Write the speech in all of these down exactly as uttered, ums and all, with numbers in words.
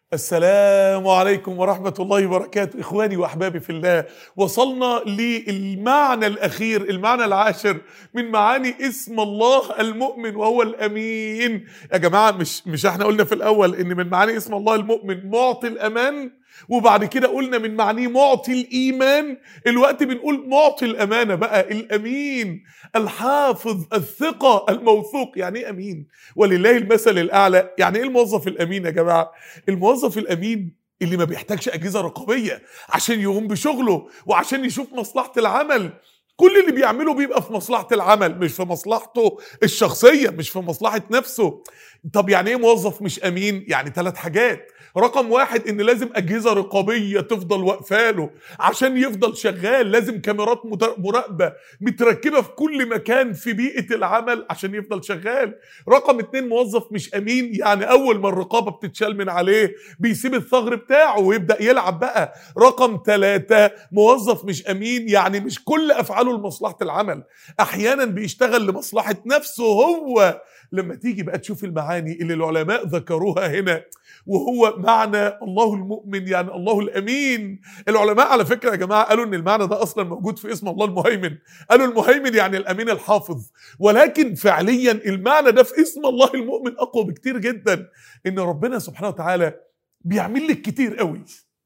السلام عليكم ورحمة الله وبركاته. إخواني وأحبابي في الله، وصلنا للمعنى الأخير، المعنى العاشر من معاني اسم الله المؤمن وهو الأمين. يا جماعة مش مش احنا قلنا في الأول إن من معاني اسم الله المؤمن معطي الأمان، وبعد كده قلنا من معانيه معطي الإيمان. الوقت بنقول معطي الأمانة بقى، الأمين الحافظ الثقة الموثوق. يعني إيه أمين؟ ولله المثل الأعلى. يعني إيه الموظف الأمين يا جماعة؟ الموظف الأمين اللي ما بيحتاجش أجهزة رقابية عشان يقوم بشغله وعشان يشوف مصلحة العمل. كل اللي بيعمله بيبقى في مصلحة العمل، مش في مصلحته الشخصية، مش في مصلحة نفسه. طب يعني ايه موظف مش امين؟ يعني ثلاث حاجات. رقم واحد، ان لازم اجهزة رقابية تفضل واقفاله عشان يفضل شغال، لازم كاميرات مراقبة متركبة في كل مكان في بيئة العمل عشان يفضل شغال. رقم اتنين، موظف مش امين يعني اول ما الرقابة بتتشال من عليه بيسيب الثغر بتاعه ويبدأ يلعب بقى. رقم ثلاثة، موظف مش امين يعني مش كل افعاله لمصلحة العمل، احيانا بيشتغل لمصلحة نفسه هو. لما تيجي بقى تشوف المعاني اللي العلماء ذكروها هنا، وهو معنى الله المؤمن يعني الله الأمين. العلماء على فكرة يا جماعة قالوا ان المعنى ده اصلا موجود في اسم الله المهيمن. قالوا المهيمن يعني الأمين الحافظ، ولكن فعليا المعنى ده في اسم الله المؤمن اقوى بكتير جدا. ان ربنا سبحانه وتعالى بيعمل لك كتير قوي،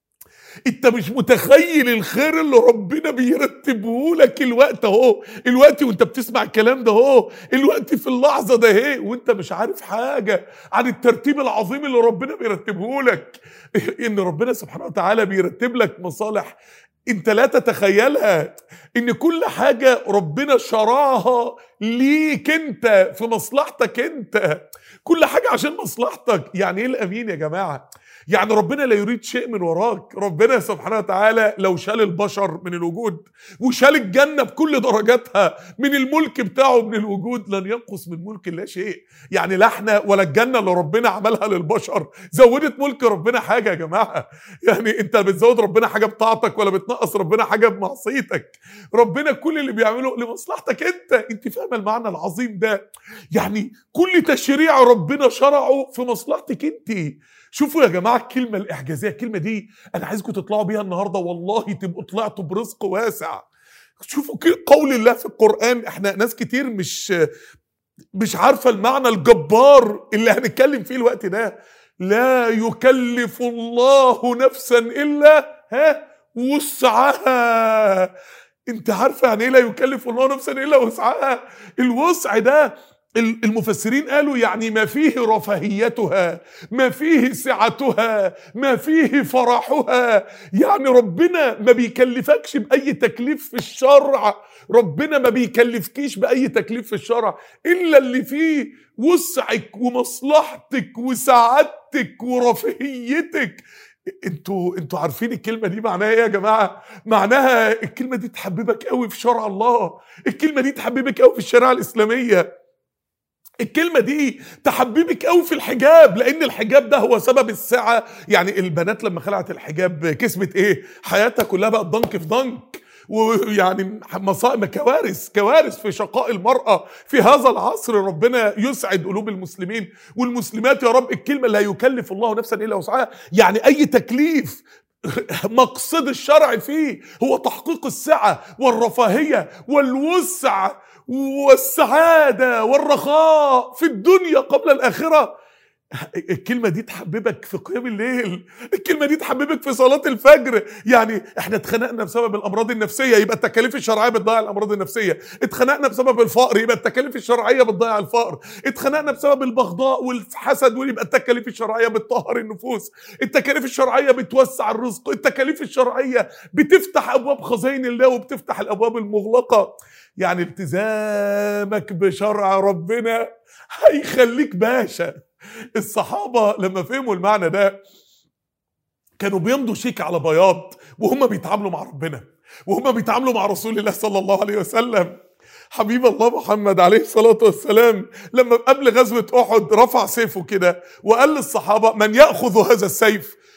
انت مش متخيل الخير اللي ربنا بيرتبه لك الوقت اهو، الوقت وانت بتسمع الكلام ده اهو، الوقت في اللحظه ده اهي، وانت مش عارف حاجه عن الترتيب العظيم اللي ربنا بيرتبه لك. ان ربنا سبحانه وتعالى بيرتب لك مصالح انت لا تتخيلها، ان كل حاجه ربنا شرعها ليك انت في مصلحتك انت، كل حاجه عشان مصلحتك. يعني ايه الامين يا جماعه؟ يعني ربنا لا يريد شيء من وراك. ربنا سبحانه وتعالى لو شال البشر من الوجود وشال الجنة بكل درجاتها من الملك بتاعه من الوجود، لن ينقص من ملك الله شيء. يعني لا احنا ولا الجنة اللي ربنا عملها للبشر زودت ملك ربنا حاجة يا جماعة. يعني انت بتزود ربنا حاجة بطاعتك ولا بتنقص ربنا حاجة بمعصيتك. ربنا كل اللي بيعمله لمصلحتك انت. انت فاهم المعنى العظيم ده؟ يعني كل تشريع ربنا شرعه في مصلحتك انت. شوفوا يا جماعة الكلمة الإعجازية، الكلمة دي أنا عايزكم تطلعوا بيها النهاردة، والله تبقوا طلعتوا برزق واسع. شوفوا قول الله في القرآن. احنا ناس كتير مش مش عارفة المعنى الجبار اللي هنتكلم فيه الوقت ده. لا يكلف الله نفسا إلا ها وسعها. انت عارفة يعني ايه لا يكلف الله نفسا إلا وسعها؟ الوسع ده المفسرين قالوا يعني ما فيه رفاهيتها، ما فيه سعتها، ما فيه فرحها. يعني ربنا ما بيكلفكش بأي تكليف في الشرع، ربنا ما بيكلفكيش بأي تكليف في الشرع إلا اللي فيه وسعك ومصلحتك وسعادتك ورفاهيتك. انتوا انتوا عارفين الكلمه دي معناها ايه يا جماعه؟ معناها الكلمه دي تحببك قوي في شرع الله، الكلمه دي تحببك قوي في الشريعه الاسلاميه، الكلمة دي تحببك قوي في الحجاب، لان الحجاب ده هو سبب السعة. يعني البنات لما خلعت الحجاب كسبت ايه؟ حياتها كلها بقت ضنك في ضنك، ويعني مصائب كوارث كوارث في شقاء المرأة في هذا العصر. ربنا يسعد قلوب المسلمين والمسلمات يا رب. الكلمة لا يكلف الله نفسا الا وسعها، يعني اي تكليف مقصد الشرع فيه هو تحقيق السعة والرفاهية والوسع والسعادة والرخاء في الدنيا قبل الآخرة. الكلمة دي تحببك في قيام الليل، الكلمة دي تحببك في صلاة الفجر. يعني احنا اتخنقنا بسبب الأمراض النفسية، يبقى التكاليف الشرعية بتضيع الأمراض النفسية. اتخنقنا بسبب الفقر، يبقى التكاليف الشرعية بتضيع الفقر. اتخنقنا بسبب البغضاء والحسد، ويبقى التكاليف الشرعية بتطهر النفوس. التكاليف الشرعية بتوسع الرزق، التكاليف الشرعية بتفتح أبواب خزائن الله وبتفتح الأبواب المغلقة. يعني التزامك بشرع ربنا هيخليك باشا. الصحابة لما فهموا المعنى ده كانوا بيمضوا شيك على بياض وهم بيتعاملوا مع ربنا، وهم بيتعاملوا مع رسول الله صلى الله عليه وسلم. حبيب الله محمد عليه الصلاة والسلام لما قبل غزوة أحد رفع سيفه كده وقال للصحابة من يأخذ هذا السيف؟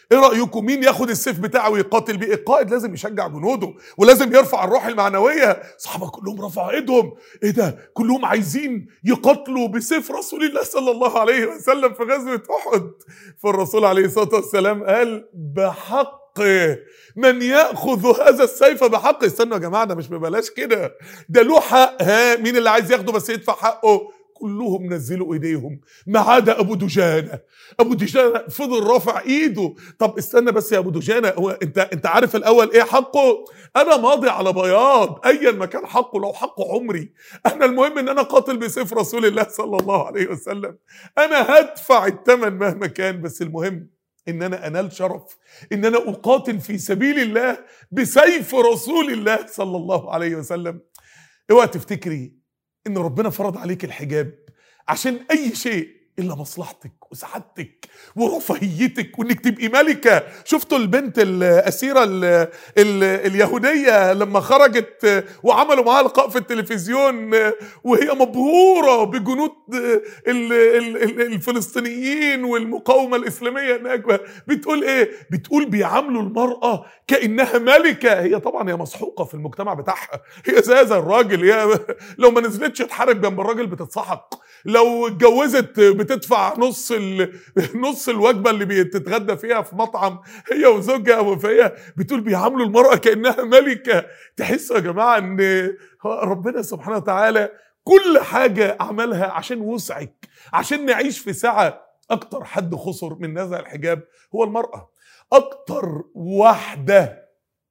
ايه رايكم مين ياخد السيف بتاعه ويقاتل بيه؟ القائد لازم يشجع جنوده ولازم يرفع الروح المعنويه. صحابه كلهم رفعوا ايدهم، ايه ده؟ كلهم عايزين يقاتلوا بسيف رسول الله صلى الله عليه وسلم في غزوه احد. فالرسول عليه الصلاه والسلام قال بحق من ياخذ هذا السيف بحق. استنوا يا جماعه، ده مش ببلاش كده، ده له حق. ها، مين اللي عايز ياخده بس يدفع حقه؟ كلهم نزلوا ايديهم ما عدا ابو دجانه. ابو دجانه فضل رافع ايده. طب استنى بس يا ابو دجانه، هو انت انت عارف الاول ايه حقه؟ انا ماضي على بياض ايا ما كان حقه، لو حقه عمري، انا المهم ان انا قاتل بسيف رسول الله صلى الله عليه وسلم، انا هدفع الثمن مهما كان، بس المهم ان انا انال شرف ان انا اقاتل في سبيل الله بسيف رسول الله صلى الله عليه وسلم. اوعى تفتكري ان ربنا فرض عليك الحجاب عشان اي شيء الا مصلحتك وسعادتك ورفاهيتك وانك تبقي ملكه. شفتوا البنت الاسيره ال ال اليهوديه لما خرجت وعملوا معاها لقاء في التلفزيون وهي مبهوره بجنود ال ال الفلسطينيين والمقاومه الاسلاميه هناك، بتقول ايه؟ بتقول بيعاملوا المراه كانها ملكه. هي طبعا هي مسحوقه في المجتمع بتاعها، هي زي زي الراجل، هي لو ما نزلتش تحارب جنب الراجل بتتسحق، لو اتجوزت بتدفع نص ال... نص الوجبه اللي بتتغدى فيها في مطعم هي وزوجها. فهي بتقول بيعاملوا المراه كانها ملكه. تحسوا يا جماعه ان ربنا سبحانه وتعالى كل حاجه عملها عشان وسعك، عشان نعيش في سعه. اكتر حد خسر من نزع الحجاب هو المراه. اكتر واحده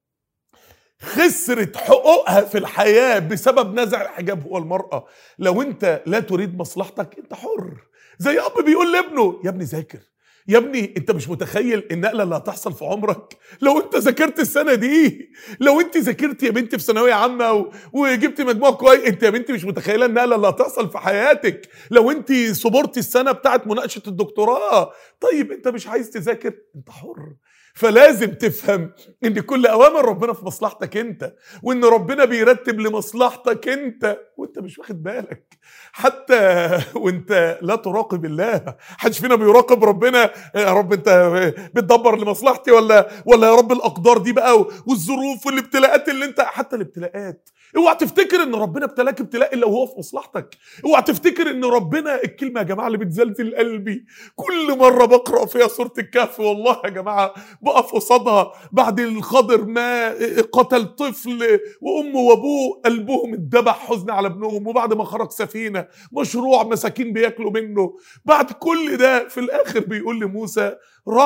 خسرت حقوقها في الحياة بسبب نزع الحجاب هو المرأة. لو انت لا تريد مصلحتك انت حر. زي اب بيقول لابنه يا ابني ذاكر، يا ابني انت مش متخيل النقله اللي هتحصل في عمرك لو انت ذاكرت السنه دي. لو انت ذاكرت يا بنتي في ثانويه عامه و... وجبت مجموع كويس، انت يا بنتي مش متخيله النقله اللي هتحصل في حياتك لو انت صبرتي السنه بتاعت مناقشه الدكتوراه. طيب انت مش عايز تذاكر، انت حر. فلازم تفهم ان كل اوامر ربنا في مصلحتك انت، وان ربنا بيرتب لمصلحتك انت وانت مش واخد بالك. حتى وانت لا تراقب الله، حدش فينا بيراقب ربنا. يا رب انت بتدبر لمصلحتي ولا ولا يا رب الاقدار دي بقى والظروف والابتلاءات اللي انت، حتى الابتلاءات اوعى تفتكر ان ربنا ابتلاك ابتلاء الا وهو في مصلحتك. اوعى تفتكر ان ربنا، الكلمه يا جماعه اللي بتزلزل قلبي كل مره بقرا فيها سوره الكهف، والله يا جماعه بقف قصادها بعد الخضر ما قتل طفل وامه وابوه قلبهم اتذبح حزن على ابنهم، وبعد ما خرج سفينه مشروع مساكين بياكلوا منه، بعد كل ده في الاخر بيقول لموسى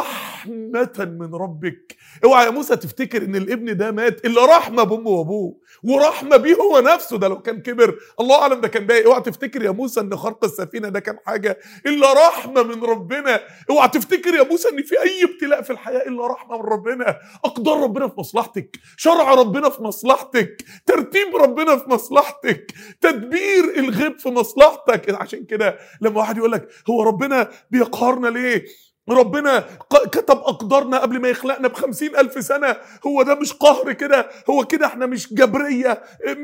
رحمه من ربك. اوعى يا موسى تفتكر ان الابن ده مات الا رحمه بامه وابوه ورحمه بيه هو نفسه، ده لو كان كبر الله اعلم ده كان باقي. اوعى تفتكر يا موسى ان خرق السفينه ده كان حاجه الا رحمه من ربنا. اوعى تفتكر يا موسى ان في اي ابتلاء في الحياه الا رحمه من ربنا. اقدار ربنا في مصلحتك، شرع ربنا في مصلحتك، ترتيب ربنا في مصلحتك، تدبير الغيب في مصلحتك. عشان كده لما واحد يقول لك هو ربنا بيقهرنا ليه؟ ربنا كتب أقدارنا قبل ما يخلقنا بخمسين ألف سنة، هو ده مش قهر كده؟ هو كده احنا مش جبرية؟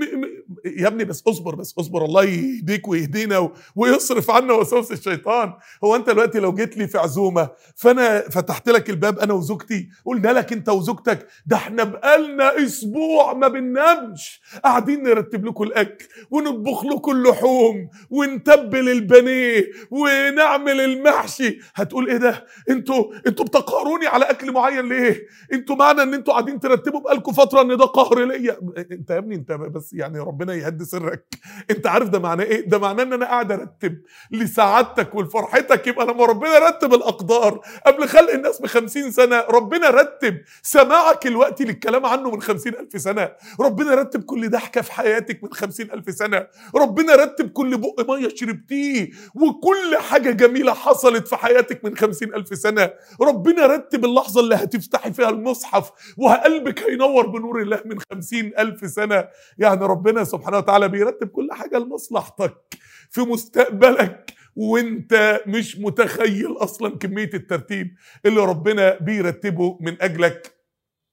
يا ابني بس اصبر بس اصبر، الله يهديك ويهدينا ويصرف عنا وسوس الشيطان. هو انت دلوقتي لو جيت لي في عزومة فانا فتحت لك الباب انا وزوجتي قلنا لك انت وزوجتك ده احنا بقالنا اسبوع ما بننامش قاعدين نرتب لكم الاكل ونطبخ لكم اللحوم ونتبل البانيه ونعمل المحشي، هتقول ايه ده؟ انتوا انتوا بتقهروني على اكل معين ليه؟ انتوا معنى ان انتوا قاعدين ترتبوا بقالكم فتره ان ده قهر ليا؟ انت يا ابني انت بس يعني ربنا يهدي سرك، انت عارف ده معناه ايه؟ ده معناه ان انا قاعد ارتب لسعادتك ولفرحتك. يبقى لما ربنا رتب الاقدار قبل خلق الناس بخمسين سنه، ربنا رتب سماعك الوقت للكلام عنه من خمسين الف سنه، ربنا رتب كل ضحكه في حياتك من خمسين الف سنه، ربنا رتب كل بق ميه شربتيه وكل حاجه جميله حصلت في حياتك من خمسين ألف سنة، ربنا رتب اللحظة اللي هتفتحي فيها المصحف وقلبك هينور بنور الله من خمسين ألف سنة. يعني ربنا سبحانه وتعالى بيرتب كل حاجة لمصلحتك في مستقبلك، وانت مش متخيل أصلا كمية الترتيب اللي ربنا بيرتبه من أجلك.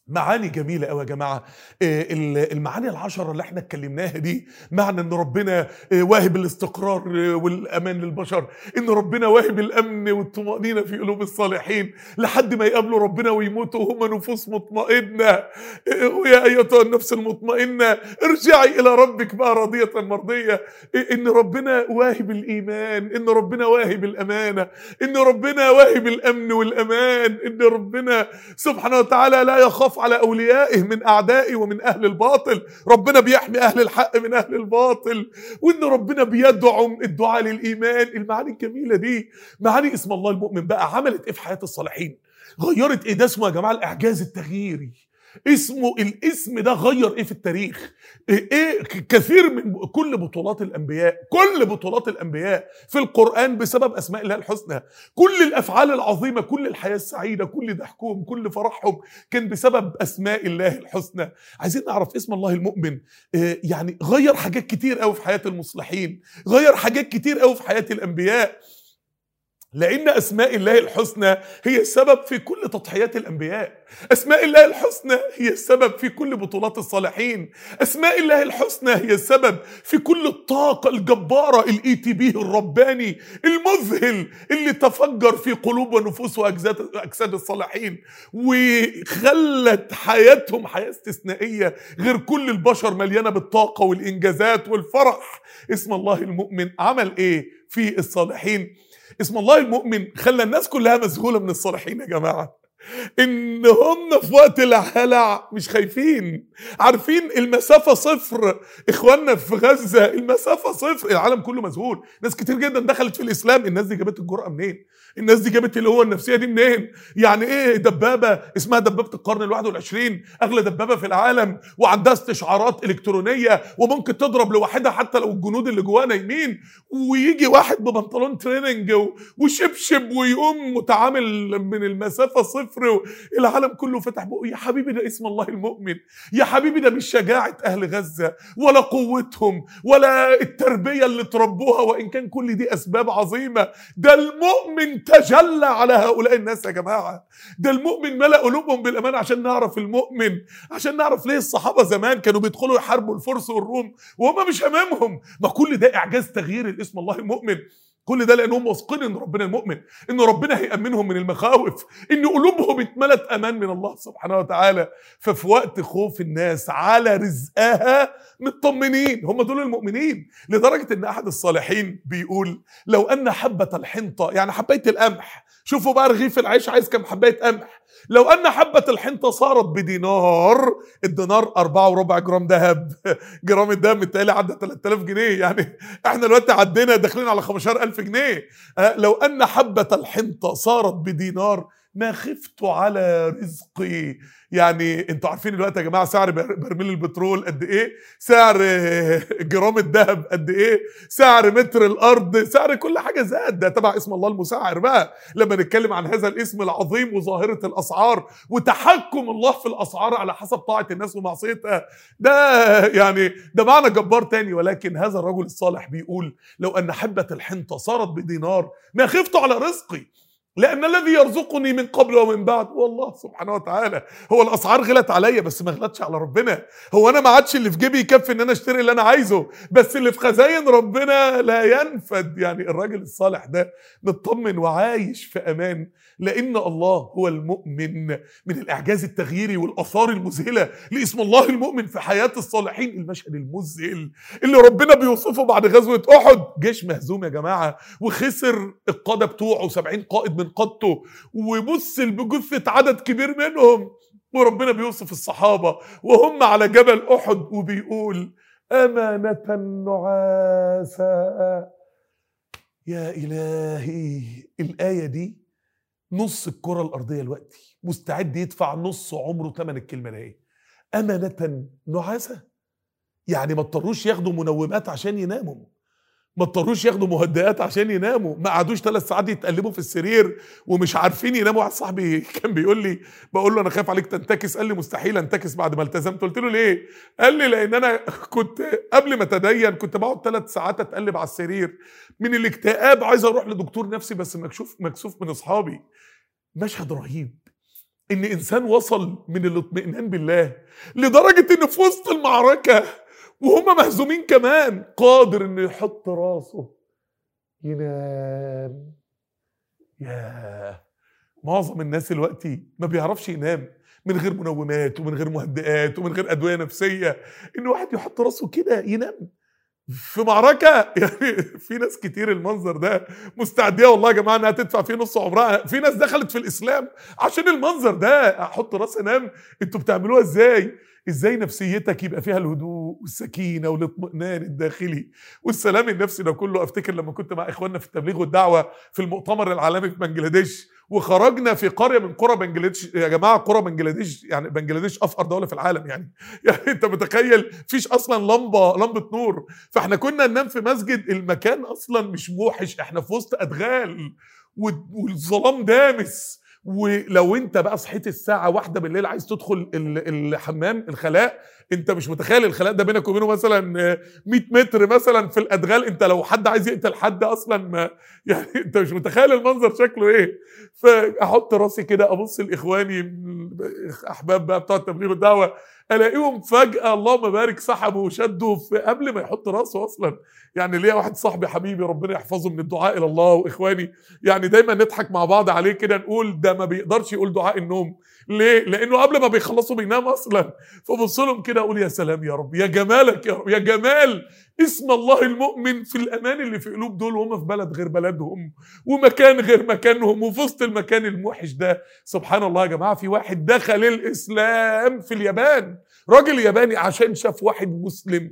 معاني جميلة قوي يا جماعة. المعاني العشرة اللي احنا اتكلمناها دي، معنى ان ربنا واهب الاستقرار والامان للبشر، ان ربنا واهب الامن والطمأنينة في قلوب الصالحين لحد ما يقابلوا ربنا ويموتوا وهم نفوس مطمئنة. ويا ايتها النفس المطمئنة ارجعي الى ربك بقى راضية مرضية. ان ربنا واهب الايمان، ان ربنا واهب الامانة، ان ربنا واهب الامن والامان، ان ربنا سبحانه وتعالى لا يخاف على أوليائه من أعدائه ومن أهل الباطل. ربنا بيحمي أهل الحق من أهل الباطل، وإن ربنا بيدعم الدعاء للإيمان. المعاني الجميلة دي معاني اسم الله المؤمن بقى عملت إيه في حياة الصالحين؟ غيرت إيه؟ ده اسمه يا جماعة الإعجاز التغييري. اسمه الاسم ده غير ايه في التاريخ؟ ايه كثير من كل بطولات الانبياء، كل بطولات الانبياء في القرآن بسبب اسماء الله الحسنى. كل الافعال العظيمة، كل الحياة السعيدة، كل ضحكهم، كل فرحهم كان بسبب اسماء الله الحسنى. عايزين نعرف اسم الله المؤمن يعني غير حاجات كتير قوي في حياة المصلحين، غير حاجات كتير قوي في حياة الانبياء، لأن أسماء الله الحسنى هي السبب في كل تضحيات الأنبياء. أسماء الله الحسنى هي السبب في كل بطولات الصالحين. أسماء الله الحسنى هي السبب في كل الطاقة الجبارة، الإي تي بي الرباني المذهل اللي تفجر في قلوب ونفوس وأجساد الصالحين، وخلت حياتهم حياة استثنائية غير كل البشر، مليانة بالطاقة والإنجازات والفرح. اسم الله المؤمن عمل إيه في الصالحين؟ اسم الله المؤمن خلى الناس كلها مذهولة من الصالحين يا جماعة، ان هم في وقت الهلع مش خايفين. عارفين المسافة صفر، اخواننا في غزة المسافة صفر، العالم كله مذهول. ناس كتير جدا دخلت في الاسلام، الناس دي جابت الجرأة منين؟ الناس دي جابت اللي هو النفسية دي منين؟ يعني ايه دبابة اسمها دبابة القرن الواحد والعشرين، اغلى دبابة في العالم، وعندها استشعارات الكترونية وممكن تضرب لوحدها حتى لو الجنود اللي جواها نايمين، ويجي واحد ببنطلون تريننج وشبشب ويقوم متعامل من المسافة صفر، العالم كله فتح بقه. يا حبيبي ده اسم الله المؤمن، يا حبيبي ده مش شجاعة اهل غزة ولا قوتهم ولا التربية اللي تربوها، وان كان كل دي اسباب عظيمة. ده المؤمن تجلى على هؤلاء الناس يا جماعة، ده المؤمن ملأ قلوبهم بالامان. عشان نعرف المؤمن، عشان نعرف ليه الصحابة زمان كانوا بيدخلوا يحاربوا الفرس والروم وهم مش همامهم. ما كل ده اعجاز تغيير الاسم الله المؤمن، كل ده لانهم واثقين ان ربنا المؤمن، ان ربنا هيأمنهم من المخاوف، ان قلوبهم اتملت امان من الله سبحانه وتعالى. ففي وقت خوف الناس على رزقها مطمنين، هم دول المؤمنين. لدرجة ان احد الصالحين بيقول لو ان حبة الحنطة، يعني حباية القمح، شوفوا بقى رغيف العيش عايز كم حباية قمح، لو ان حبة الحنطة صارت بدينار، الدينار أربعة وربع جرام ذهب، جرام الذهب متهيألي عدى ثلاثة آلاف جنيه، يعني احنا دلوقتي عدينا داخلين على خمستاشر ألف جنيه. لو ان حبة الحنطة صارت بدينار ما خفت على رزقي. يعني انتوا عارفين دلوقتي يا جماعه سعر برميل البترول قد ايه، سعر جرام الذهب قد ايه، سعر متر الارض، سعر كل حاجه زاد. ده تبع اسم الله المسعر بقى، لما نتكلم عن هذا الاسم العظيم وظاهره الاسعار وتحكم الله في الاسعار على حسب طاعه الناس ومعصيتها، ده يعني ده معنى جبار تاني. ولكن هذا الرجل الصالح بيقول لو ان حبه الحنطه صارت بدينار ما خفت على رزقي، لأن الذي يرزقني من قبل ومن بعد هو الله سبحانه وتعالى. هو الأسعار غلت عليا بس ما غلتش على ربنا. هو أنا ما عادش اللي في جيبي يكفي إن أنا أشتري اللي أنا عايزه، بس اللي في خزاين ربنا لا ينفد. يعني الراجل الصالح ده مطمن وعايش في أمان، لأن الله هو المؤمن. من الإعجاز التغييري والآثار المذهلة لاسم الله المؤمن في حياة الصالحين المشهد المذهل اللي ربنا بيوصفه بعد غزوة أحد. جيش مهزوم يا جماعة وخسر القادة بتوعه، سبعين قائد من قادته، وبص بجثة عدد كبير منهم، وربنا بيوصف الصحابة وهم على جبل أحد وبيقول أمانة نعاسا. يا إلهي الآية دي نص الكرة الأرضية دلوقتي مستعد يدفع نص عمره ثمن الكلمة دي. أمانة نعاسا يعني ما اضطروش ياخدوا منومات عشان يناموا، ما اضطروش ياخدوا مهدئات عشان يناموا، ما قعدوش ثلاث ساعات يتقلبوا في السرير ومش عارفين يناموا. واحد صاحبي كان بيقول لي، بقول له انا خايف عليك تنتكس، قال لي مستحيل انتكس بعد ما التزمت. قلت له ليه؟ قال لي لان انا كنت قبل ما اتدين كنت بقعد ثلاث ساعات اتقلب على السرير من الاكتئاب، عايز اروح لدكتور نفسي بس مكشوف مكسوف من اصحابي. مشهد رهيب. ان انسان وصل من الاطمئنان بالله لدرجة ان في وسط المعركة وهم مهزومين كمان قادر انه يحط راسه ينام. ياه، معظم الناس دلوقتي ما بيعرفش ينام من غير منومات ومن غير مهدئات ومن غير ادويه نفسيه، ان واحد يحط راسه كده ينام في معركه. يعني في ناس كتير المنظر ده مستعديه والله يا جماعه انها تدفع فيه نص عمرها. في ناس دخلت في الاسلام عشان المنظر ده، احط راسي انام. انتوا بتعملوها ازاي؟ ازاي نفسيتك يبقى فيها الهدوء والسكينه والاطمئنان الداخلي والسلام النفسي ده كله؟ افتكر لما كنت مع اخواننا في التبليغ والدعوه في المؤتمر العالمي في بنجلاديش، وخرجنا في قريه من قرى بنجلاديش. يا جماعه قرى بنجلاديش، يعني بنجلاديش افقر دوله في العالم يعني يعني انت متخيل فيش اصلا لمبه لمبه نور. فاحنا كنا ننام في مسجد، المكان اصلا مش موحش، احنا في وسط ادغال والظلام دامس. ولو انت بقى صحيت الساعه واحدة بالليل عايز تدخل الحمام الخلاء، انت مش متخيل الخلاء ده بينك وبينه مثلا مية متر مثلا في الادغال. انت لو حد عايز يقتل حد اصلا ما يعني انت مش متخيل المنظر شكله ايه. فاحط راسي كده ابص لاخواني احباب بقى بتوع التبليغ والدعوه، الاقيهم فجاه اللهم بارك سحبوا وشدوا قبل ما يحط راسه اصلا. يعني ليا واحد صاحبي حبيبي ربنا يحفظه من الدعاء الى الله، واخواني يعني دايما نضحك مع بعض عليه كده، نقول ده ما بيقدرش يقول دعاء النوم. ليه؟ لانه قبل ما بيخلصوا بينام اصلا. فبص لهم كده اقول يا سلام يا رب، يا جمالك يا رب، يا جمال اسم الله المؤمن في الامان اللي في قلوب دول وهم في بلد غير بلدهم ومكان غير مكانهم وفي وسط المكان الموحش ده. سبحان الله يا جماعه، في واحد دخل الاسلام في اليابان، راجل ياباني، عشان شاف واحد مسلم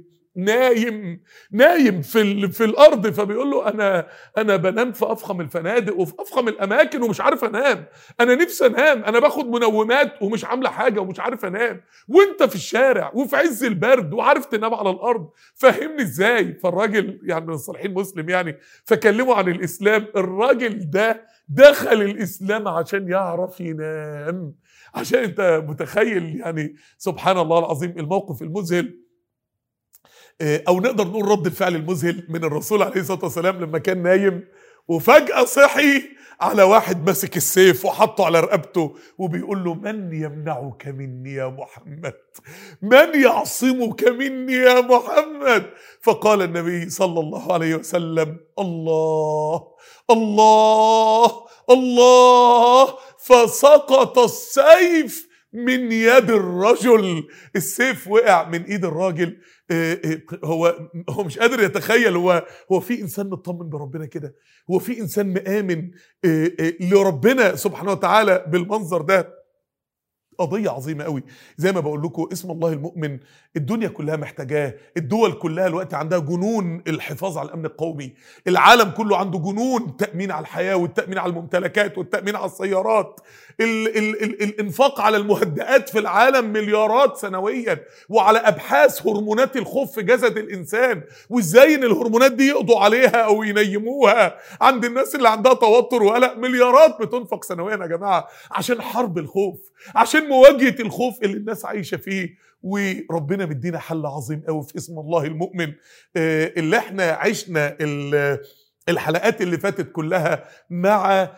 نايم نايم في ال... في الارض، فبيقول له انا انا بنام في افخم الفنادق وفي افخم الاماكن ومش عارف انام، انا نفسي انام، انا باخد منومات ومش عامله حاجه ومش عارف انام، وانت في الشارع وفي عز البرد وعارف تنام على الارض، فهمني ازاي؟ فالراجل يعني من الصالحين مسلم يعني، فكلمه عن الاسلام. الراجل ده دخل الاسلام عشان يعرف ينام. عشان انت متخيل يعني سبحان الله العظيم الموقف المذهل، او نقدر نقول رد الفعل المذهل من الرسول عليه الصلاه والسلام لما كان نايم وفجاه صحي على واحد ماسك السيف وحطه على رقبته وبيقول له من يمنعك مني يا محمد، من يعصمك مني يا محمد؟ فقال النبي صلى الله عليه وسلم الله الله الله، فسقط السيف من يد الرجل. السيف وقع من ايد الراجل. هو هو مش قادر يتخيل، هو هو في انسان مطمن بربنا كده؟ هو في انسان مآمن لربنا سبحانه وتعالى بالمنظر ده؟ قضية عظيمة قوي. زي ما بقول لكم اسم الله المؤمن الدنيا كلها محتاجاه، الدول كلها الوقت عندها جنون الحفاظ على الأمن القومي، العالم كله عنده جنون تأمين على الحياة والتأمين على الممتلكات والتأمين على السيارات، ال ال ال الإنفاق على المهدئات في العالم مليارات سنويا، وعلى أبحاث هرمونات الخوف في جسد الإنسان وإزاي إن الهرمونات دي يقضوا عليها أو ينيموها عند الناس اللي عندها توتر وقلق. مليارات بتنفق سنويا يا جماعة عشان حرب الخوف، عشان مواجهة الخوف اللي الناس عايشة فيه. وربنا مدينا حل عظيم قوي في اسم الله المؤمن، اللي احنا عشنا الحلقات اللي فاتت كلها مع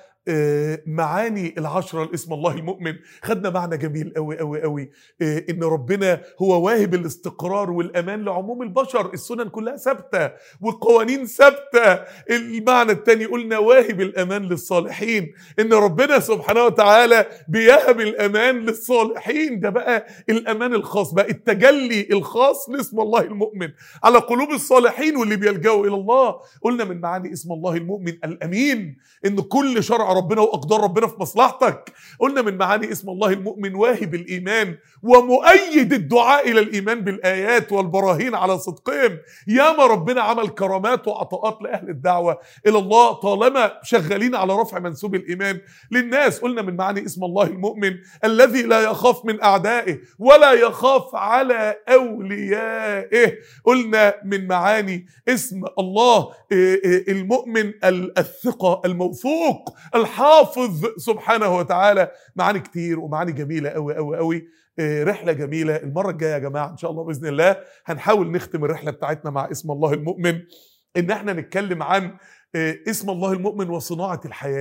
معاني العشرة لاسم الله المؤمن. خدنا معنى جميل قوي قوي قوي، ان ربنا هو واهب الاستقرار والامان لعموم البشر، السنن كلها ثابته والقوانين ثابته. المعنى الثاني قلنا واهب الامان للصالحين، ان ربنا سبحانه وتعالى بيهب الامان للصالحين. ده بقى الامان الخاص، بقى التجلي الخاص لاسم الله المؤمن على قلوب الصالحين واللي بيلجأوا الى الله. قلنا من معاني اسم الله المؤمن الامين، ان كل شرع ربنا واقدار ربنا في مصلحتك. قلنا من معاني اسم الله المؤمن واهب الايمان ومؤيد الدعاء الى الايمان بالايات والبراهين على صدقهم. ياما ربنا عمل كرامات وعطاءات لاهل الدعوه الى الله طالما شغالين على رفع منسوب الايمان للناس. قلنا من معاني اسم الله المؤمن الذي لا يخاف من اعدائه ولا يخاف على اوليائه. قلنا من معاني اسم الله المؤمن الثقه الموثوق الحافظ سبحانه وتعالى. معاني كتير ومعاني جميله قوي قوي قوي. رحله جميله. المره الجايه يا جماعه ان شاء الله باذن الله هنحاول نختم الرحله بتاعتنا مع اسم الله المؤمن، ان احنا نتكلم عن اسم الله المؤمن وصناعه الحياه.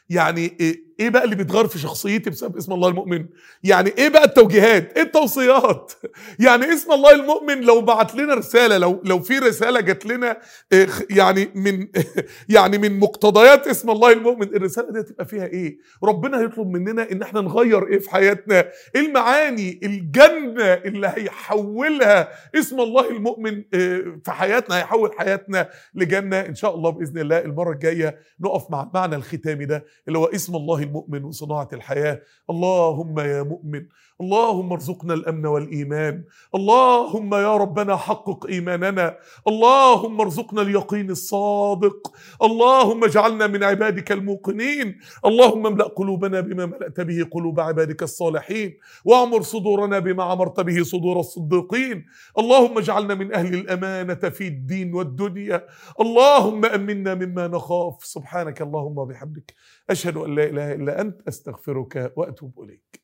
يعني ايه إيه بقى اللي بيتغير في شخصيتي بسبب اسم الله المؤمن؟ يعني ايه بقى التوجيهات؟ ايه التوصيات؟ يعني اسم الله المؤمن لو بعت لنا رساله، لو لو في رساله جات لنا إيه يعني من يعني من مقتضيات اسم الله المؤمن، الرساله دي تبقى فيها ايه؟ ربنا هيطلب مننا ان احنا نغير ايه في حياتنا؟ ايه المعاني الجنه اللي هيحولها اسم الله المؤمن إيه في حياتنا، هيحول حياتنا لجنه ان شاء الله باذن الله. المره الجايه نقف مع المعنى الختامي ده اللي هو اسم الله المؤمن وصناعة الحياة. اللهم يا مؤمن، اللهم ارزقنا الأمن والإيمان، اللهم يا ربنا حقق إيماننا، اللهم ارزقنا اليقين الصادق، اللهم اجعلنا من عبادك الموقنين، اللهم املأ قلوبنا بما ملأت به قلوب عبادك الصالحين، واعمر صدورنا بما عمرت به صدور الصديقين، اللهم اجعلنا من أهل الأمانة في الدين والدنيا، اللهم أمنا مما نخاف. سبحانك اللهم وبحمدك، أشهد أن لا إله إلا أنت، أستغفرك وأتوب إليك.